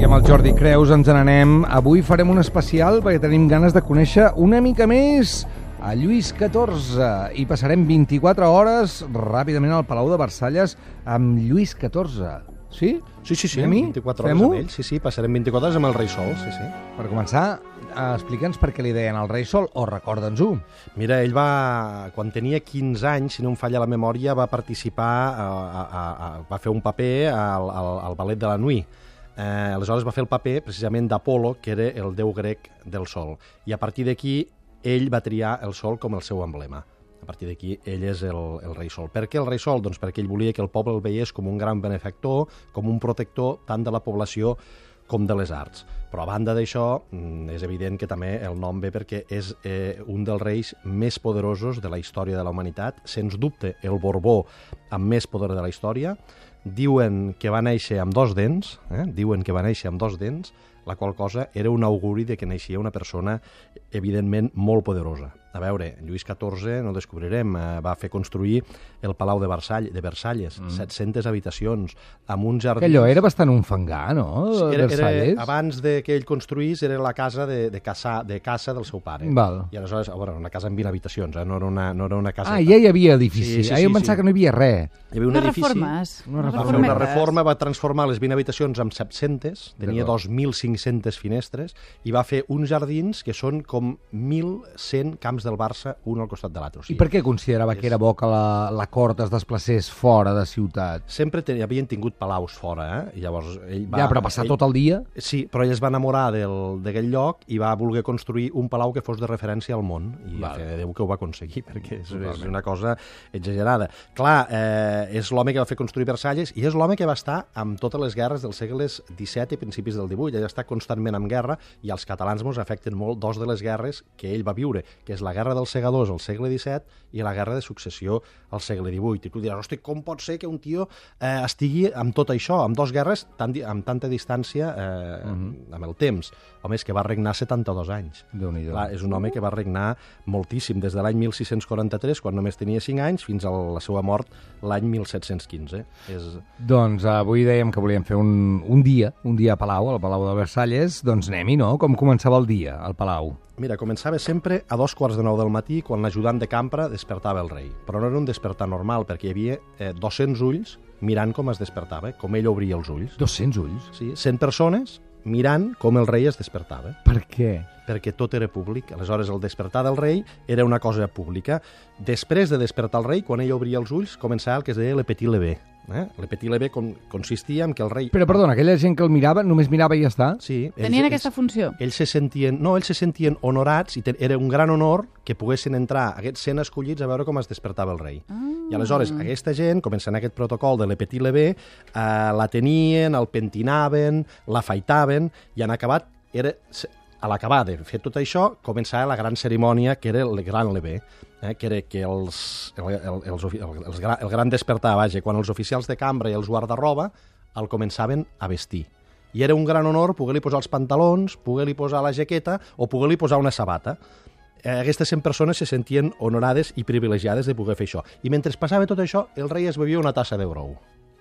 I amb el Jordi Creus ens n'anem. Avui farem un especial perquè tenim ganes de conèixer una mica més a Lluís XIV i passarem 24 hores ràpidament al Palau de Versalles amb Lluís XIV. Sí? Sí, 24 hores amb ell. Sí, passarem 24 hores amb el rei Sol, sí. Per començar, explica'ns per què li deien el rei Sol, o recorda'ns-ho. Mira, ell quan tenia 15 anys, si no em falla la memòria, va participar, va fer un paper al ballet de la Nuit. Aleshores va fer el paper precisament d'Apolo, que era el déu grec del sol. I a partir d'aquí ell va triar el sol com el seu emblema. A partir d'aquí ell és el rei sol. Per què el rei sol? Doncs perquè ell volia que el poble el veiés com un gran benefactor, com un protector tant de la població com de les arts. Però a banda d'això, és evident que també el nom ve perquè és un dels reis més poderosos de la història de la humanitat, sens dubte el Borbó amb més poder de la història. Diuen que va néixer amb 2 dents, la qual cosa era un auguri de que naixia una persona evidentment molt poderosa. A veure, Lluís XIV, no descobrirem, va fer construir el Palau de Versalles, 700 habitacions, amb un jardí... Que allò era bastant un fangar, no? Versalles. Abans que ell construís era la casa de caça del seu pare. Val. I aleshores, una casa amb 20 habitacions, no era una casa... Ja hi havia edifici. Jo em pensava que no hi havia res. Hi havia un edifici. Va fer una reforma, va transformar les 20 habitacions en 700, tenia 2.500 finestres, i va fer uns jardins que són com 1.100 camps del Barça, un al costat de l'altre. I per què considerava que era bo que la cort es desplacés fora de ciutat? Sempre havien tingut palaus fora, I llavors ell va... Ja, però passar tot el dia? Sí, però ell es va enamorar d'aquell lloc i va voler construir un palau que fos de referència al món. I fe de Déu que ho va aconseguir, perquè és una cosa exagerada. Clar, és l'home que va fer construir Versalles i és l'home que va estar amb totes les guerres dels segles XVII i principis del XVIII. Ell està constantment en guerra i als catalans ens afecten molt 2 de les guerres que ell va viure, que és la guerra dels segadors al segle XVII i la guerra de successió al segle XVIII. I tu diràs, hosti, com pot ser que un tio estigui amb tot això, amb 2 guerres, amb tanta distància amb el temps? Home, és que va regnar 72 anys. Clar, és un home que va regnar moltíssim, des de l'any 1643, quan només tenia 5 anys, fins a la seva mort l'any 1715. Doncs avui dèiem que volíem fer un dia a Palau, al Palau de Versalles. Doncs anem-hi, no? Com començava el dia al Palau? Mira, començava sempre a 2:45 del matí, quan l'ajudant de cambra despertava el rei. Però no era un despertar normal, perquè hi havia 200 ulls mirant com es despertava, com ell obria els ulls. 200 ulls? Sí, 100 persones mirant com el rei es despertava. Per què? Perquè tot era públic. Aleshores, el despertar del rei era una cosa pública. Després de despertar el rei, quan ell obria els ulls, començava el que es deia le petit lever. Le petit lever consistia en que el rei... Però, perdona, aquella gent que el mirava, només mirava i ja està? Sí. Tenien aquesta funció? Ells se sentien honorats i era un gran honor que poguessin entrar aquests 100 escollits a veure com es despertava el rei. I aleshores, aquesta gent, començant aquest protocol de le petit lever, la tenien, el pentinaven, l'afeitaven, i en acabat a l'acabar de fer tot això, començava la gran cerimònia, que era el gran lever, que era que el gran despertar, quan els oficials de cambra i els guardarroba el començaven a vestir. I era un gran honor poder-li posar els pantalons, poder-li posar la jaqueta o poder-li posar una sabata. Aquestes 100 persones se sentien honorades i privilegiades de poder fer això. I mentre passava tot això, el rei es bevia una tassa de brou.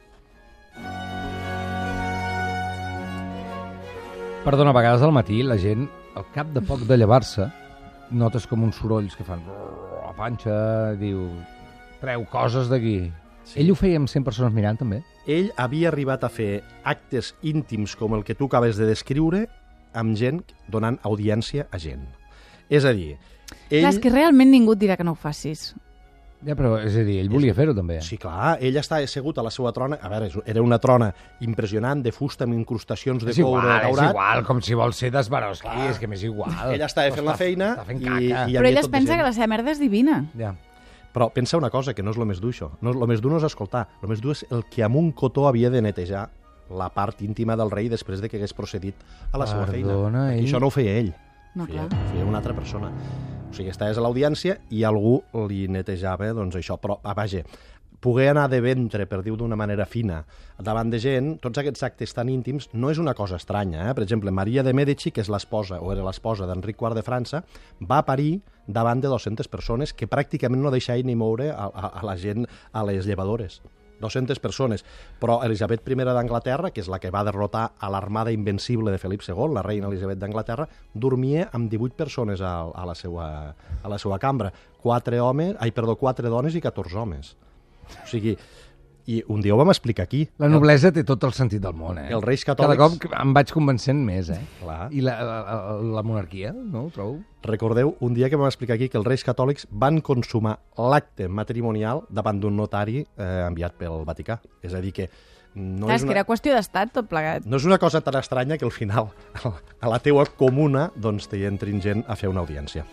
Perdona, a vegades al matí la gent, al cap de poc de llevar-se, notes com uns sorolls que fan la panxa, diu, treu coses d'aquí. Sí. Ell ho feia amb 100 persones mirant, també? Ell havia arribat a fer actes íntims com el que tu acabes de descriure amb gent donant audiència a gent. És a dir, ell... Clar, és que realment ningú et dirà que no ho facis. Ja, però, és a dir, ell volia fer-ho, també. Sí, clar, ell està assegut a la seva trona. A veure, era una trona impressionant, de fusta, amb incrustacions de coure daurat. És igual, com si vol ser d'Esbarowski, és que m'és igual. Ell estava fent la feina i però ell es pensa que la seva merda és divina. Ja. Però pensa una cosa, que no és el més dur, això. El més dur no és escoltar. El més dur és el que amb un cotó havia de netejar la part íntima del rei després de que hagués procedit a la seva feina. I això no ho feia ell. No, clar. Feia una altra persona. O sigui, estaves a l'audiència i algú li netejava, doncs, això. Però, vaja, poder anar de ventre, per dir-ho d'una manera fina, davant de gent, tots aquests actes tan íntims, no és una cosa estranya. Per exemple, Maria de Mèdici, que és l'esposa, o era l'esposa d'Enric IV de França, va parir davant de 200 persones que pràcticament no deixaven ni moure a la gent a les llevadores. 200 persones. Però Elisabet I d'Anglaterra, que és la que va derrotar a l'armada invencible de Felip II, la reina Elisabet d'Anglaterra, dormia amb 18 persones a la seva cambra. 4 dones i 14 homes. O sigui, i un dia ho vam explicar aquí. La noblesa té tot el sentit del món, Els reis catòlics... Cada cop em vaig convencent més, Clar. I la monarquia, no ho trobo? Recordeu un dia que vam explicar aquí que els reis catòlics van consumar l'acte matrimonial davant d'un notari enviat pel Vaticà. És a dir, que Clar, és que era qüestió d'estat tot plegat. No és una cosa tan estranya que al final a la teua comuna doncs t'hi entrin gent a fer una audiència.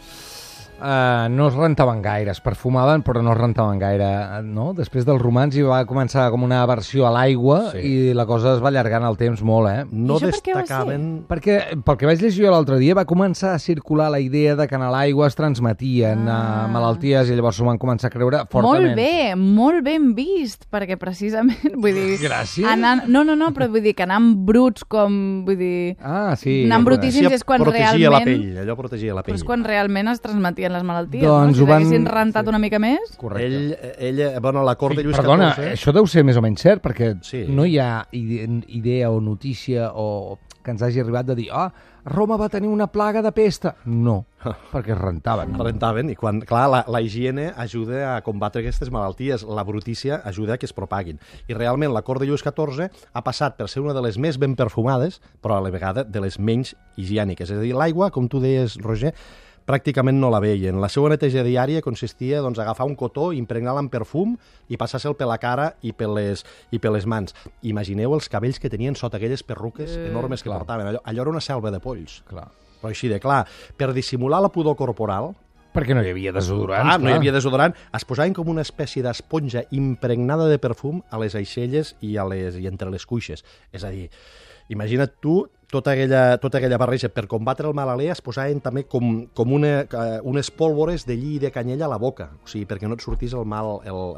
No es rentaven gaire, es perfumaven però no es rentaven gaire, no? Després dels romans hi va començar com una aversió a l'aigua i la cosa es va allargant el temps molt, No destacaven... Perquè, pel que vaig llegir jo l'altre dia, va començar a circular la idea de que en l'aigua es transmetien malalties i llavors s'ho van començar a creure fortament. Molt ben vist, perquè precisament, vull dir... Gràcies. No, però vull dir que anant bruts com, vull dir... Sí. Anant brutíssims és quan protegia realment... allò protegia la pell. Però és quan realment es transmetien les malalties, doncs no? Si l'haguessin rentat una mica més... Correcte. La cort de Lluís XIV... Perdona, això deu ser més o menys cert, perquè no hi ha idea o notícia o que ens hagi arribat de dir Roma va tenir una plaga de pesta. No, perquè es rentaven. Rentaven, i quan, clar, la higiene ajuda a combatre aquestes malalties, la brutícia ajuda a que es propaguin. I realment la cort de Lluís XIV ha passat per ser una de les més ben perfumades, però a la vegada de les menys higièniques. És a dir, l'aigua, com tu deies, Roger, pràcticament no la veien. La seva neteja diària consistia doncs, agafar un cotó, impregnar-la amb perfum i passar-se'l per la cara i per les mans. Imagineu els cabells que tenien sota aquelles perruques enormes que portaven. Allò era una selva de polls. Clar. Però així de clar, per dissimular la pudor corporal... Perquè no hi havia desodorants. No hi havia desodorant. Es posaven com una espècie d'esponja impregnada de perfum a les aixelles i entre les cuixes. És a dir, imagina't tu tota aquella barreja. Per combatre el mal alè es posaven també com unes pólvores de lli i de canyella a la boca, o sigui, perquè no et sortís el mal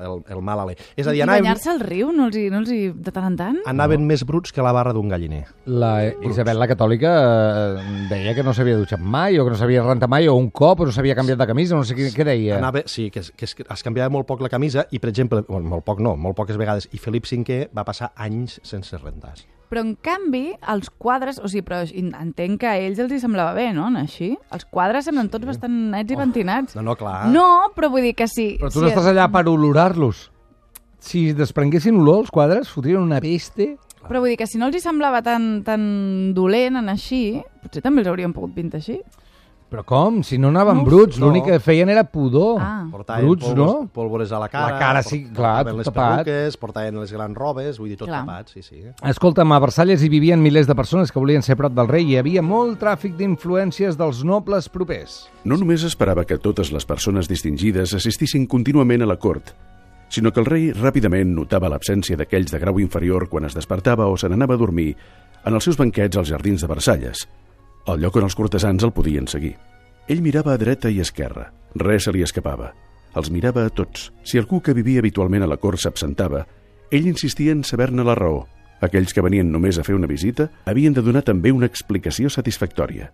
alè. És a dir, banyar-se al riu, no els hi de tant en tant? Anaven més bruts que la barra d'un galliner. La Isabel la Catòlica deia que no s'havia dutxat mai, o que no s'havia rentat mai, o un cop, o no s'havia canviat de camisa, no sé què deia. Sí, que es canviava molt poc la camisa, i per exemple, molt poques vegades, i Felip V va passar anys sense rentar. Però, en canvi, els quadres... O sigui, però entenc que a ells els hi semblava bé, no? Així? Els quadres semblen tots bastant nets i pentinats. No, clar. No, però vull dir que sí. Però tu no estàs allà per olorar-los. Si desprenguessin olor, els quadres fotrien una peste... Però vull dir que si no els hi semblava tan dolent en així, potser també els haurien pogut pintar així. Però com? Si no anaven bruts, l'únic que feien era pudor. Bruts, no? Pólvores a la cara. La cara, sí, clar, tot tapat. Les perruques, portaven les grans robes, vull dir, tot tapat, sí. Escolta'm, a Versalles hi vivien milers de persones que volien ser prop del rei i hi havia molt tràfic d'influències dels nobles propers. No només esperava que totes les persones distingides assistissin contínuament a la cort, sinó que el rei ràpidament notava l'absència d'aquells de grau inferior quan es despertava o se n'anava a dormir en els seus banquets als jardins de Versalles, el lloc on els cortesans el podien seguir. Ell mirava a dreta i esquerra. Res se li escapava. Els mirava a tots. Si algú que vivia habitualment a la cort s'absentava, ell insistia en saber-ne la raó. Aquells que venien només a fer una visita havien de donar també una explicació satisfactòria.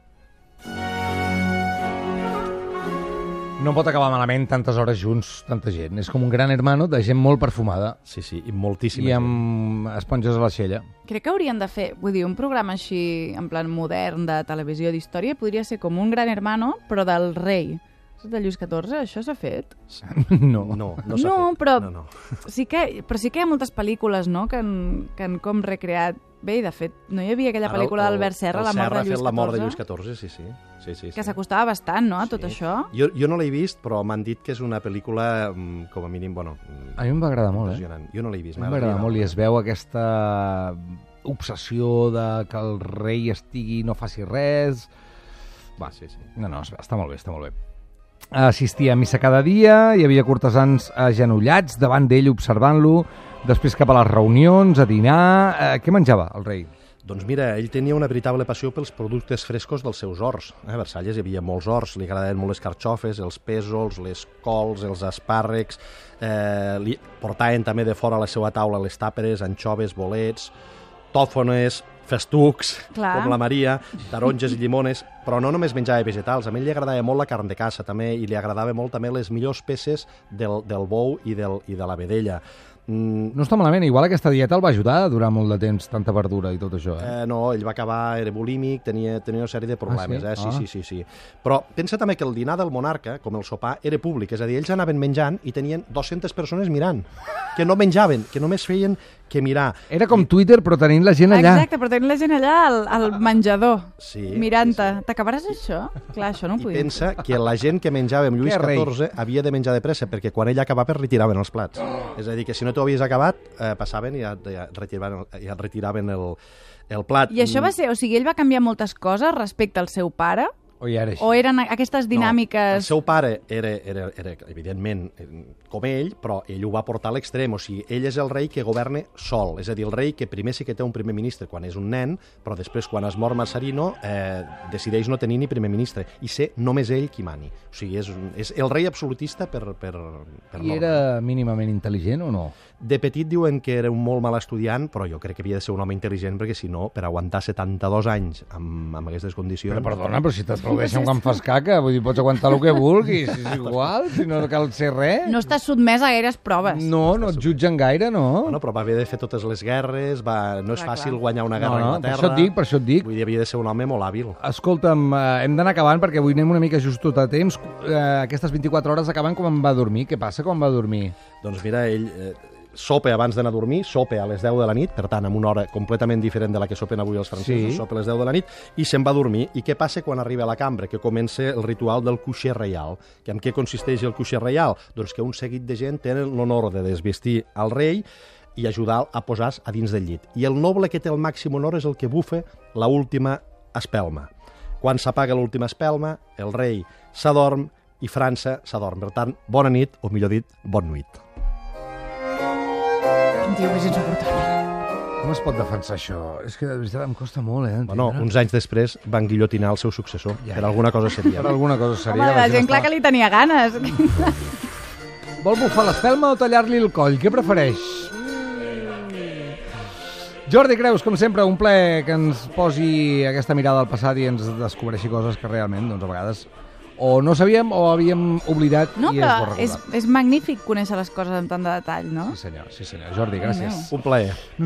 No pot acabar malament tantes hores junts, tanta gent. És com un gran hermano de gent molt perfumada. Sí, i moltíssima gent. I amb esponges a l'aixella. Crec que haurien de fer, vull dir, un programa així, en plan modern, de televisió d'història, podria ser com un gran hermano, però del rei. De Lluís XIV, això s'ha fet? No s'ha fet. Però sí que hi ha moltes pel·lícules, no?, que han com recreat. Bé, i de fet, no hi havia aquella pel·lícula d'Albert Serra, La mort de Lluís XIV? La mort de Lluís XIV, sí. Que s'acostava bastant, no?, a tot això. Jo no l'he vist, però m'han dit que és una pel·lícula, com a mínim, a mi em va agradar molt, Jo no l'he vist. A mi m'agrada molt, i es veu aquesta obsessió de que el rei no faci res. Sí. No, està molt bé, està molt bé. Assistia a missa cada dia, hi havia cortesans agenollats davant d'ell observant-lo, després cap a les reunions, a dinar... Què menjava el rei? Doncs mira, ell tenia una veritable passió pels productes frescos dels seus horts. A Versalles hi havia molts horts, li agradaven molt les carxofes, els pèsols, les cols, els espàrrecs, li portaven també de fora a la seva taula les tàperes, anxoves, bolets, tòfones, festucs, com la Maria, taronges i llimones, però no només menjava vegetals, a ell li agradava molt la carn de caça també, i li agradava molt també les millors peces del bou i de la vedella. No està malament, igual aquesta dieta el va ajudar a durar molt de temps, tanta verdura i tot això. No, ell va acabar, era bulímic, tenia una sèrie de problemes. Sí? Sí. Però pensa també que el dinar del monarca, com el sopar, era públic, és a dir, ells anaven menjant i tenien 200 persones mirant, que no menjaven, que només feien que mirar. Era com Twitter, però tenint la gent allà. Exacte, però tenint la gent allà al menjador, mirant-te. Sí. T'acabaràs això? Clar, això no ho I podia. pensa que la gent que menjava amb Lluís XIV havia de menjar de pressa, perquè quan ell acabava es retiraven els plats. És a dir, que si no t'ho havies acabat, passaven i ja retiraven el plat. I això va ser... O sigui, ell va canviar moltes coses respecte al seu pare? O ja era així? O eren aquestes dinàmiques... No, el seu pare era evidentment, com ell, però ell ho va portar a l'extrem. O sigui, ell és el rei que governa sol. És a dir, el rei que primer sí que té un primer ministre quan és un nen, però després, quan es mor Marcelino, decideix no tenir ni primer ministre. I ser només ell qui mani. O sigui, és el rei absolutista per I era mínimament intel·ligent o no? De petit diuen que era un molt mal estudiant, però jo crec que havia de ser un home intel·ligent, perquè si no, per aguantar 72 anys amb aquestes condicions... Però perdona, però si t'aplaudeixen quan fas caca, vull dir, pots aguantar el que vulguis, és igual, si no cal ser res. No estàs sotmès a gaires proves. No et jutgen gaire, no? Bueno, però va haver de fer totes les guerres, no és fàcil guanyar una guerra a Anglaterra. Per això et dic. Vull dir, havia de ser un home molt hàbil. Escolta'm, hem d'anar acabant perquè avui anem una mica just tot a temps. Aquestes 24 hores acaben quan va dormir. Què passa quan va dormir? Doncs mira, ell... sopa abans d'anar a dormir, sopa a les 10 de la nit, per tant, amb una hora completament diferent de la que sopen avui els francesos, sopa a les 10 de la nit, i se'n va a dormir. I què passa quan arriba a la cambra? Que comença el ritual del coucher reial. Que en què consisteix el coucher reial? Doncs que un seguit de gent tenen l'honor de desvestir al rei i ajudar a posar-se a dins del llit. I el noble que té el màxim honor és el que bufa l'última espelma. Quan s'apaga l'última espelma, el rei s'adorm i França s'adorm. Per tant, bona nit, o millor dit, bon nuit. Quin tio més insuportable. Com es pot defensar això? És que de veritat em costa molt, Bueno, uns anys després van guillotinar el seu successor. Per alguna cosa seria. Per alguna cosa seria. Home, la gent clar que li tenia ganes. Vol bufar l'espelma o tallar-li el coll? Què prefereix? Jordi Creus, com sempre, un plaer que ens posi aquesta mirada al passat i ens descobreixi coses que realment, doncs, a vegades o no sabíem o havíem oblidat i és bo recordar. És magnífic conèixer les coses amb tant de detall, no? Sí senyor. Jordi, gràcies. Un plaer.